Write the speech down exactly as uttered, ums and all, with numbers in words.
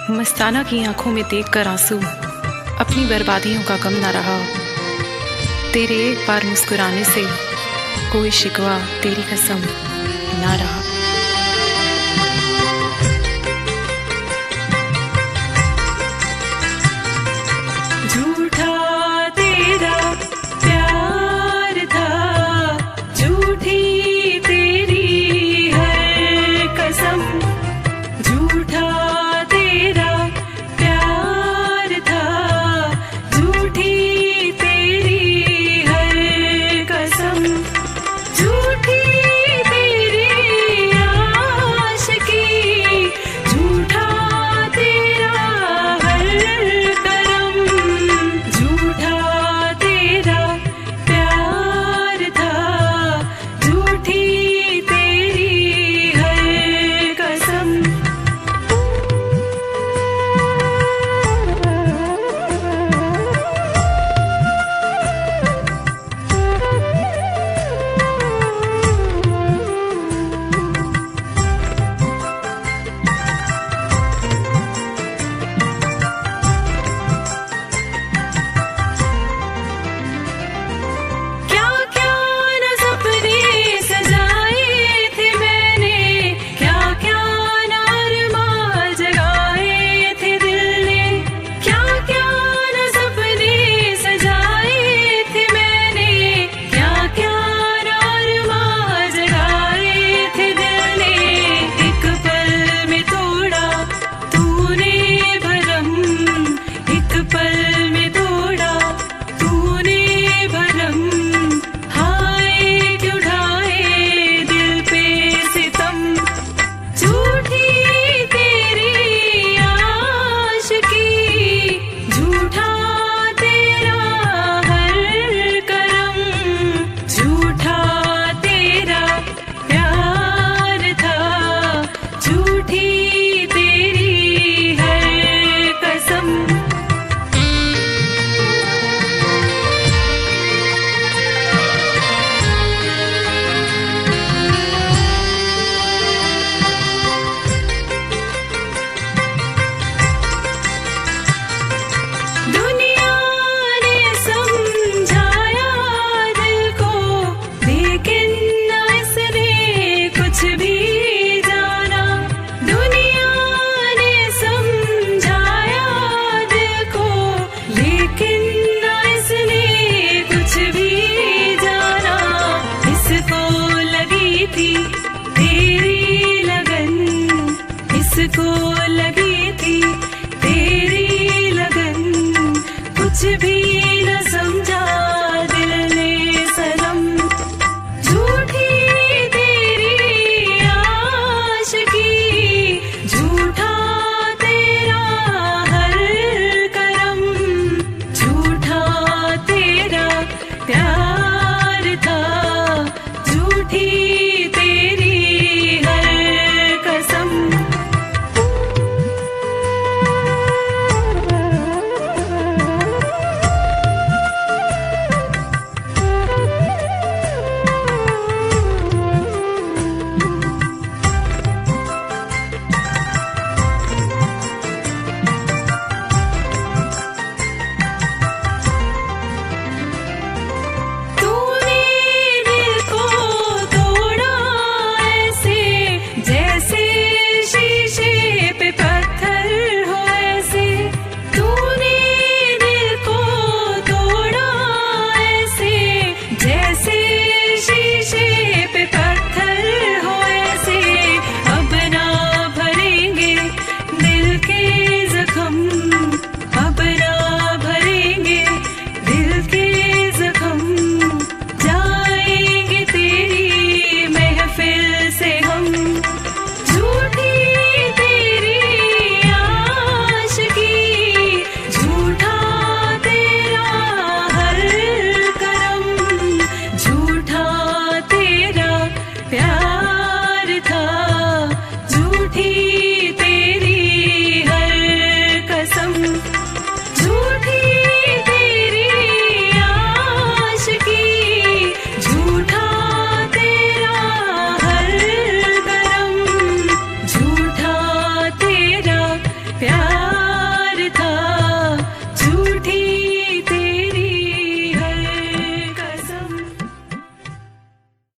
मस्ताना की आंखों में देखकर आंसू, अपनी बर्बादियों का गम न रहा। तेरे एक बार मुस्कुराने से कोई शिकवा तेरी कसम ना रहा। झूठा तेरा प्यार था, झूठी तेरी हर कसम। झूठा तेरा प्यार था, झूठी तेरी हर कसम। झूठी तेरी आशिकी, झूठा तेरा हर करम। झूठा तेरा प्यार था, झूठी तेरी हर कसम। क्या क्या न सपने सजाए थे मैंने, क्या क्या न अरमां जगाए थे दिल ने। क्या क्या न सपने सजाए थे मैंने, क्या क्या न अरमां जगाए थे दिल ने। एक पल में तोड़ा तूने भरम, एक पल में तोड़ा तूने भरम। हाय क्यों ढाए दिल पे सितम। झूठी तेरी आशिकी, झूठा तेरा हर करम। झूठा तेरा प्यार था, झूठी तेरी हर कसम। दुनिया ने समझाया दिल को, लेकिन न इसने कुछ भी जाना। दुनिया ने समझाया दिल को, लेकिन न इसने कुछ भी जाना। इसको लगी थी तेरी लगन, इसको लगी